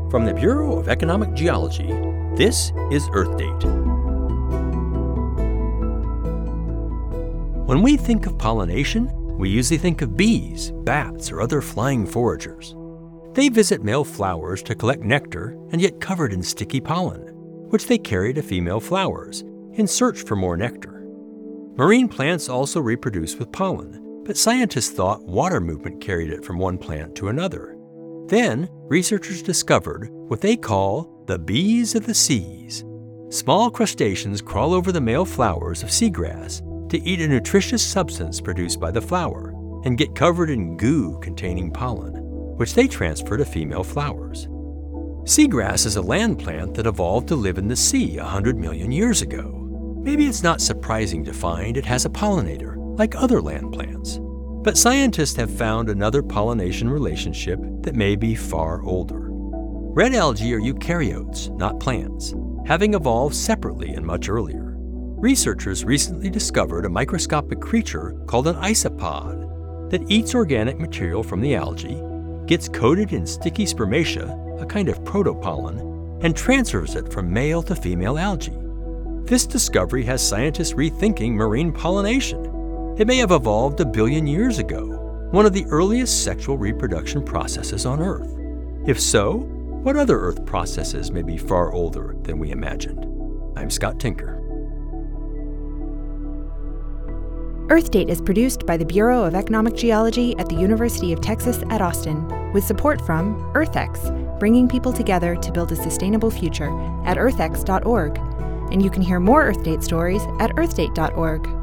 From the Bureau of Economic Geology, this is Earth Date. When we think of pollination, we usually think of bees, bats, or other flying foragers. They visit male flowers to collect nectar and get covered in sticky pollen, which they carry to female flowers in search for more nectar. Marine plants also reproduce with pollen, but scientists thought water movement carried it from one plant to another. Then, researchers discovered what they call the bees of the seas. Small crustaceans crawl over the male flowers of seagrass to eat a nutritious substance produced by the flower and get covered in goo containing pollen, which they transfer to female flowers. Seagrass is a land plant that evolved to live in the sea 100 million years ago. Maybe it's not surprising to find it has a pollinator, like other land plants. But scientists have found another pollination relationship that may be far older. Red algae are eukaryotes, not plants, having evolved separately and much earlier. Researchers recently discovered a microscopic creature called an isopod that eats organic material from the algae, gets coated in sticky spermatia, a kind of protopollen, and transfers it from male to female algae. This discovery has scientists rethinking marine pollination. It may have evolved 1 billion years ago, one of the earliest sexual reproduction processes on Earth. If so, what other Earth processes may be far older than we imagined? I'm Scott Tinker. Earth Date is produced by the Bureau of Economic Geology at the University of Texas at Austin, with support from EarthX, bringing people together to build a sustainable future at earthx.org. And you can hear more Earth Date stories at earthdate.org.